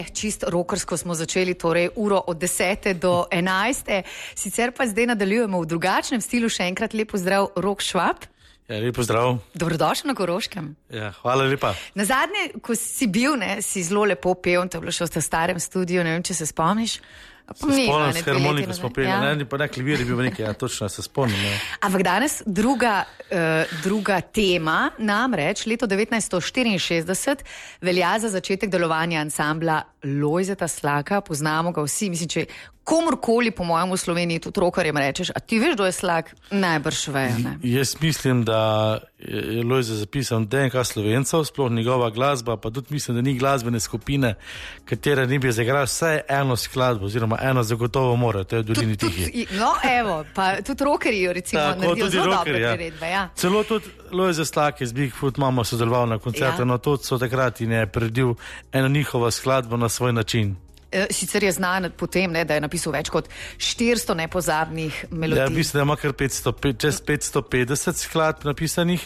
Čisto rokersko smo začeli, torej uro od 10 do 11. Sicer pa zdaj nadaljujemo v drugačnem stilu. Še enkrat lep pozdrav, Rok Švab. Ja, lep pozdrav. Dobrodošel na Koroškem. Ja, hvala lepa. Nazadnje, ko si bil, si zelo lepo pel, to je bilo še v starem studiu, ne vem, če se spomniš. Se spomnim, s harmoniko smo peli, ne, pa nek klavir je bil nekaj, ja, točno se spomnim. Ja. Ampak danes druga tema, namreč leto 1964 velja za začetek delovanja ansambla Lojzeta Slaka, poznamo ga vsi, mislim, če komorkoli po mojem v Sloveniji, tudi rokarjem rečeš, a ti veš, kdo je Slak? Najbrž vejo, ne? Jaz mislim, da je Lojze zapisal DNK Slovencev, sploh njegova glasba, pa tudi mislim, da ni glasbene skupine, katera ni bi zaigral vsaj eno skladbo, oziroma eno zagotovo mora, to je v Dolini Tihi. No, evo, pa tudi rokerji recimo naredijo zelo dobre priredbe, ja. Celo tudi Lojze Slak je z Bigfoot mamo sodeloval na koncertu, no tudi so takrat in je predil eno njihovo skladbo na svoj način. Sicer je znan potem, ne, da je napisal več kot 400 nepozabnih melodij. Ja, mislim, da ima kar čez 550 skladb napisanih,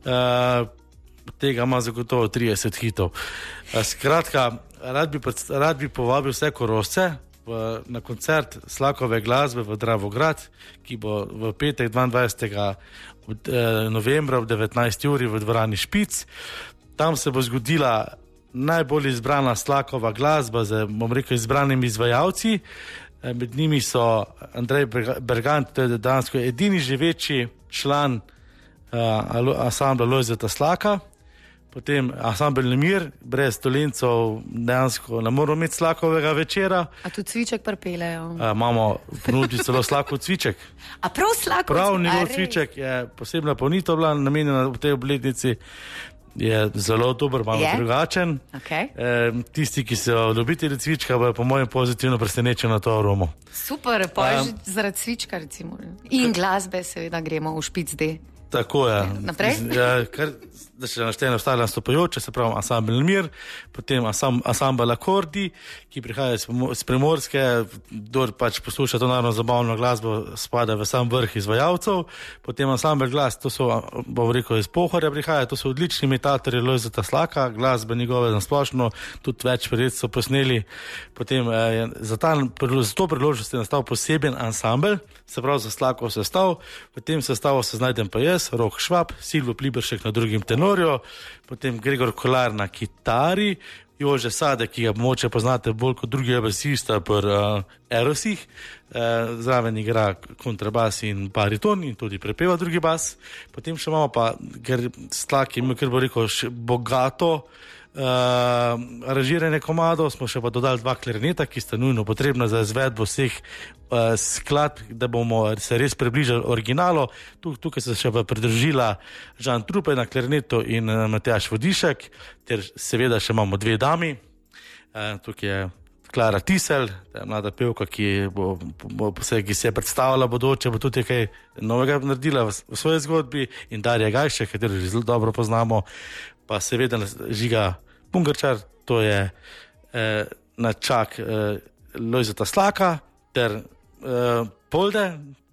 tega ima zagotovo 30 hitov. Skratka, rad bi povabil vse Korošce na koncert Slakove glasbe v Dravograd, ki bo v petek 22. novembra ob 19. uri v dvorani Špic. Tam se bo zgodila najbolj izbrana Slakova glasba z, bom rekel, izbranimi izvajalci. Med njimi so Andrej Bergant, to je dejansko edini živeči član ansambla Lojzeta Slaka. Potem ansambel Nemir, brez Dolencev dejansko ne moramo imeti Slakovega večera. A tudi Cviček pripeljejo? Imamo ponuditi celo Slakov Cviček. A prav Slakov? Prav njegov Cviček je posebna polnitev bila namenjena v tej obletnici. Je zelo dober, malo drugačen. Okay. Tisti, ki so ljubitelji cvička, bojo po mojem pozitivno presenečeni na to aromo. Super, pa zaradi cvička recimo. In glasbe seveda gremo v Špic D. Tako je. Naprej? Da se našteje ostale nastopajoče, se pravi ansambel Mir, potem ansambel Akordi, ki prihaja iz Primorske, kdor pač posluša to naravno zabavno glasbo, spada v sam vrh izvajalcev, potem ansambel Glas, to so, bom rekel, iz Pohorja prihaja, to so odlični imitatorji Lojzeta Slaka, glasbe njegove nasplošno, tudi več priredb so posneli, potem za to priložnost je nastal poseben ansambel, se pravi za Slakov sestav, v tem sestavu se znajdem pa jaz, Rok Švab, Silvo Pliberšek na drugim tenorju, potem Gregor Kolar na kitari, Jože Sade, ki ga moče poznate bolj kot drugi basista pri Erosih, zraven igra kontrabas in bariton in tudi prepeva drugi bas. Potem še imamo pa, ker Slak je imel, ker bo rekel, bogato aranžiranje komadov, smo še pa dodali 2 klarineta, ki sta nujno potrebna za izvedbo vseh skladb, da bomo se res približali originalu. Tukaj se še pa pridružila Žan Trupej na klarinetu in Matjaž Vodišek, ter seveda še imamo 2 dami. Tukaj je Klara Tisel, mlada pevka, ki se je predstavila bodoče, bo tudi kaj novega naredila v svoji zgodbi, in Darja Gajšek, katero že zelo dobro poznamo, pa seveda Žiga Pungarčar, to je načak Lojzeta Slaka, ter Polde,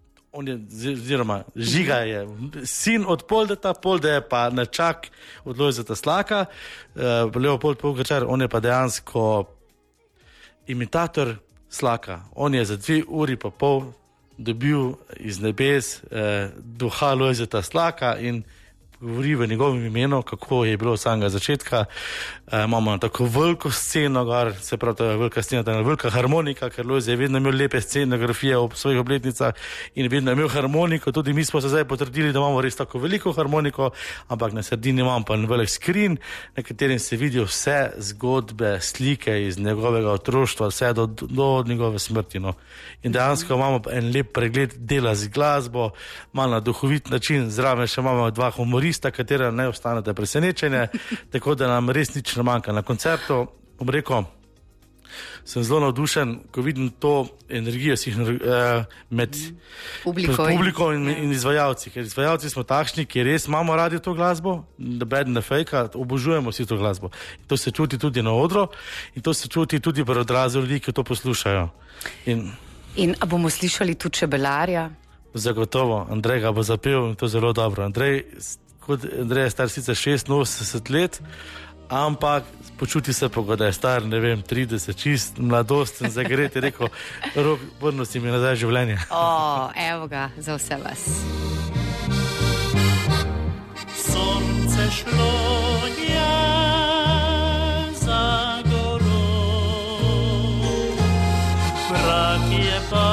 oziroma Žiga je sin od Poldeta, Polde je pa načak od Lojzeta Slaka, Leopold Pungarčar, on je pa dejansko imitator Slaka. On je za 2 uri pa pol dobil iz nebes duha Lojzeta Slaka in govori v njegovem imenu, kako je bilo od samega začetka. Imamo tako veliko sceno, se pravi, to je velika scena, ta velika harmonika, ker Lojze je vedno imel lepe scenografije ob svojih obletnicah in vedno imel harmoniko. Tudi mi smo se zdaj potrdili, da imamo res tako veliko harmoniko, ampak na sredini imamo pa velik skrin, na katerem se vidijo vse zgodbe, slike iz njegovega otroštva, vse do njegove smrti. No. In dejansko imamo en lep pregled dela z glasbo, malo na duhovit način, zraven še imamo 2 humorista, katera ne ostanete presenečenje, tako da nam res nič ne manjka. Na koncertu, bom rekel, sem zelo navdušen, ko vidim to energijo med publiko in izvajalci, ker izvajalci smo takšni, ki res imamo radi to glasbo, beden ne fejka, obožujemo vsi to glasbo. In to se čuti tudi na odru in to se čuti tudi pri odrazu ljudi, ki to poslušajo. In a bomo slišali tudi Čebelarja? Zagotovo, Andrej ga bo zapel in to zelo dobro. Andrej je star sicer 86 let, ampak počuti se pa, da je star, ne vem, 30, čist, mladosten, zagret, je rekel, Rok, vrno si mi nazaj življenje. Evo ga, za vse vas. Sonce šlo je za goro, mrak je pa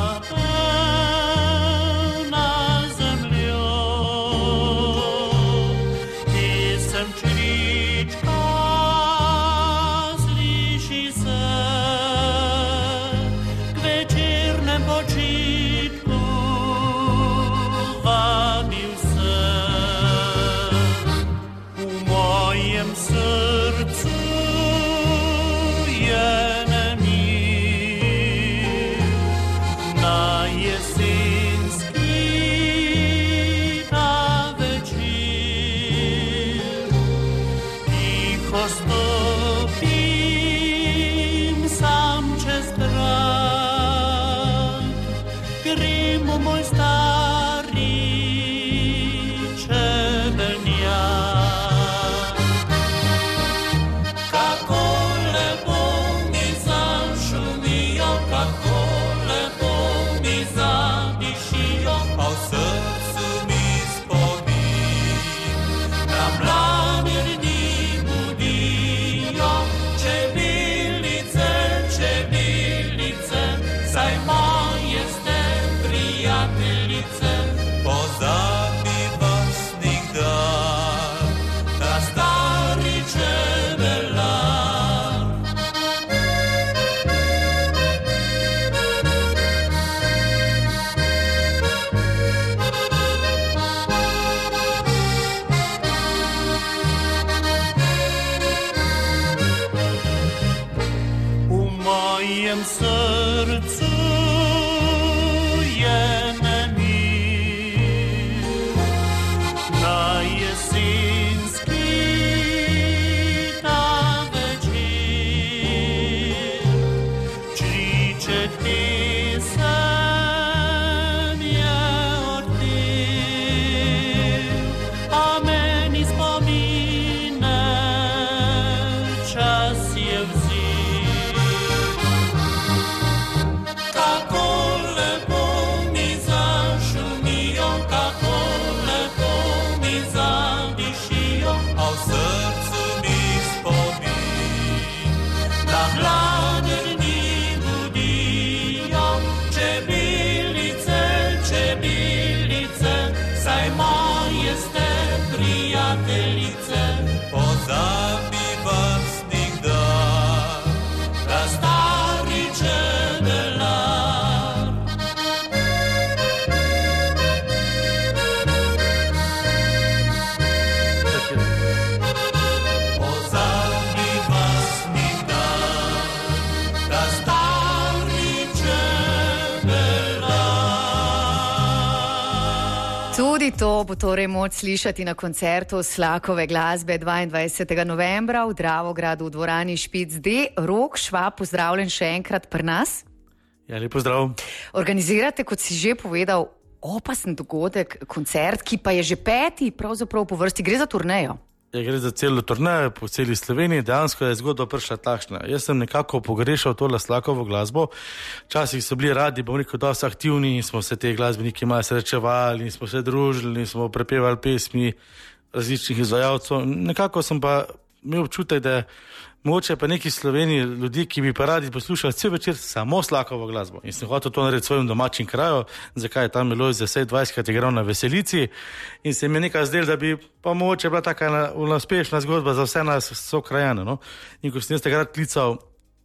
Tudi to bo torej moč slišati na koncertu Slakove glasbe 22. novembra v Dravogradu v dvorani Špic D. Rok Švab, pozdravljen še enkrat pri nas. Ja, lep pozdrav. Organizirate, kot si že povedal, opasen dogodek, koncert, ki pa je že 5. pravzaprav po vrsti. Gre za turnejo. Ja, gre za celo turnejo po celi Sloveniji, dejansko je zgodba prišla takšna. Jaz sem nekako pogrešal tole Slakovo glasbo. Včasih so bili radi, bom rekel, dosti aktivni in smo se te glasbeniki malo srečevali in smo se družili in smo prepevali pesmi različnih izvajalcev. Nekako sem pa imel občutek, da mogoče pa neki Sloveniji ljudi, ki bi pa radi poslušali cel večer samo Slakovo glasbo. In sem hotel to narediti v svojem domačem kraju, zakaj je tam Lojze 20krat igral na Veselici. In se mi je nekaj zdelo, da bi pa mogoče bila taka uspešna zgodba za vse nas sokrajane. No? In ko sem jaz takrat klical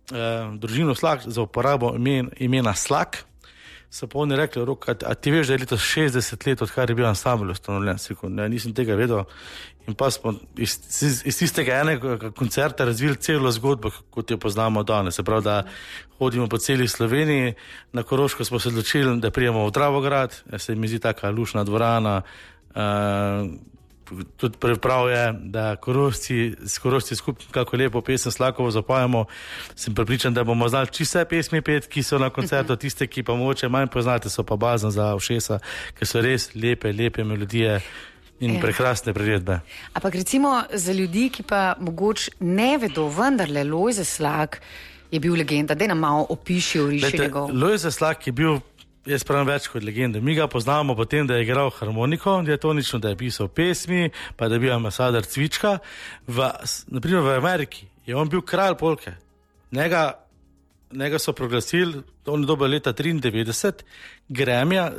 družino Slak za uporabo imena Slak, so pa oni rekli, Rok, a ti veš, da je letos 60 let, odkar je bil ansambl ustanovljen? Nisem tega vedel. In pa smo iz tistega enega koncerta razvili celo zgodbo, kot jo poznamo danes. Se pravi, da hodimo po celi Sloveniji, na Koroško smo se odločili, da prijemo v Dravograd, se mi zdi taka lušna dvorana, tudi prav je, da Korošci skupaj kako lepo pesem Slakovo zapajamo. Sem prepričan, da bomo znali čisto vse pesmi pet, ki so na koncertu, tiste, ki pa mogoče manj poznate, so pa bazen za ušesa, ker so res lepe melodije. in prekrasne priredbe. Ampak recimo za ljudi, ki pa mogoče ne vedo, vendarle Lojze Slak je bil legenda. Daj nam malo opiši, oriši njegov. Lojze Slak je bil, jaz pravim, več kot legenda. Mi ga poznamo potem, da je igral harmoniko, diatonično, da je pisal pesmi, pa da je bil ambasador cvička. Naprimer v Ameriki je on bil kralj polke. Njega so proglasili, on je dobil leta 1993, Grammyja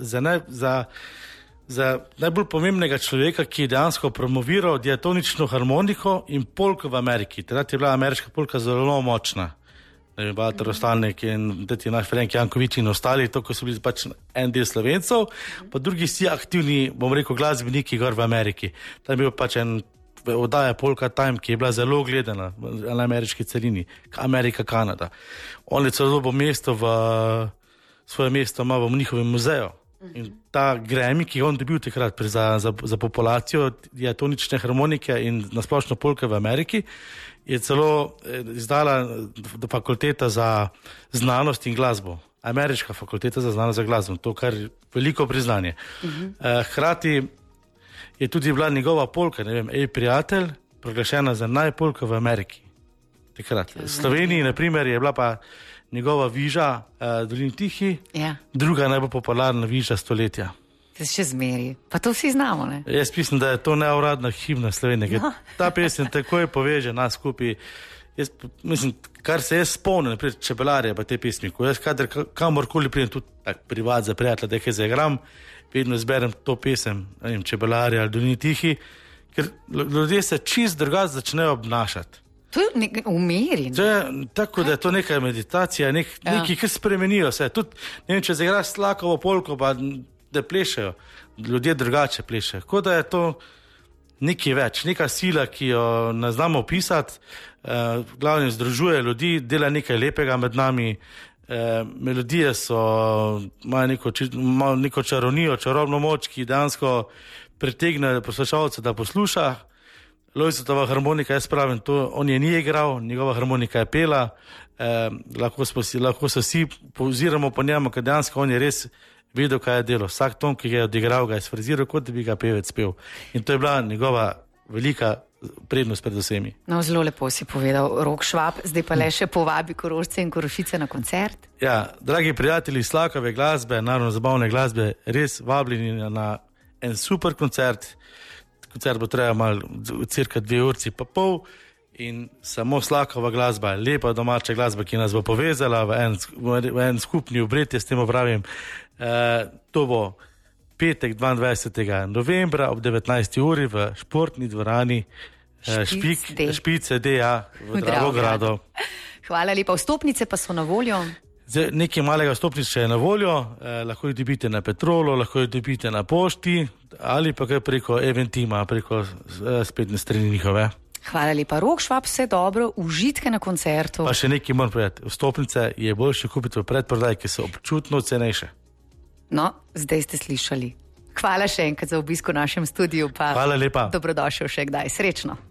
za najbolj pomembnega človeka, ki je dejansko promoviral diatonično harmoniko in polko v Ameriki. Takrat je bila ameriška polka zelo močna. Bater Ostalnik in naš Frank Jankovič in ostali, to, ko so bili pač en del Slovencev, pa drugi vsi aktivni, bom rekel, glasbeniki gor v Ameriki. Tam je bil pač en oddaja Polka Time, ki je bila zelo gledana na ameriški celini, Amerika, Kanada. On je celo dobil mesto svoje mesto ima v njihovem muzeju. In ta Grammy, ki je on dobil takrat za populacijo diatonične harmonike in nasplošno polke v Ameriki, je celo izdala fakulteta za znanost in glasbo. Ameriška fakulteta za znanost in glasbo. To kar veliko priznanje. Hkrati je tudi bila njegova polka, ne vem, Ej prijatelj, proglašena za najpolka v Ameriki. Takrat. V Sloveniji, na primer, je bila pa njegova viža Dolin Tihi, druga najbolj popularna viža stoletja. To še zmeri. Pa to vsi znamo, ne? Jaz mislim, da je to neuradna himna Slovenije. No. Ta pesem takoj poveže nas skupaj. Jaz mislim, kar se jaz spomnim, naprej Čebelarje pa te pesmi, ko jaz kamorkoli pridem, tudi tak privat za prijatelja, da kaj zagram, vedno zberem to pesem, ne vem, Čebelarje ali Dolin Tihi, ker ljudje se čist drugače začnejo obnašati. To je umeri. Tako, da je to neka meditacija, neki, ki spremenijo se. Tudi, ne vem, če zaigraš Slakovo polko, pa da plešejo, ljudje drugače plešejo. Tako da je to nekaj več, neka sila, ki jo ne znamo opisati, glavno združuje ljudi, dela nekaj lepega med nami, melodije imajo neko čarovnijo, čarobno moč, ki dejansko pritegne poslušalce, da posluša. Lojzetova harmonika, jaz pravim, on je ni igral, njegova harmonika je pela, lahko se vsi poziramo po njemu, ker dejansko on je res vedel, kaj je delo. Vsak ton, ki ga je odigral, ga je sfriziral, kot da bi ga pevec pel. In to je bila njegova velika prednost pred vsemi. No, zelo lepo si povedal, Rok Švab, zdaj pa le še povabi Korošce in Korošice na koncert. Ja, dragi prijatelji Slakove glasbe, narodno zabavne glasbe, res vabljeni na en super koncert. Koncert bo trajal malo, cirka 2 urci pa pol in samo Slakova glasba, lepa domača glasba, ki nas bo povezala v en skupni obred, s tem opravim. To bo petek 22. novembra ob 19. uri v športni dvorani Špice DA v Dravogradu. Hvala lepa. Vstopnice pa so na voljo? Nekaj malega vstopnice je na voljo, lahko jih dobite na Petrolu, lahko jih dobite na pošti ali pa kaj preko Eventima, preko spletne strani njihove. Hvala lepa. Rok Švab, vse dobro, užitke na koncertu. Pa še nekaj moram povedati, vstopnice je boljše kupiti v predprodaji, ki so občutno cenejše. No, zdaj ste slišali. Hvala še enkrat za obisk v našem studiu. Pa hvala lepa. Dobrodošel še kdaj. Srečno.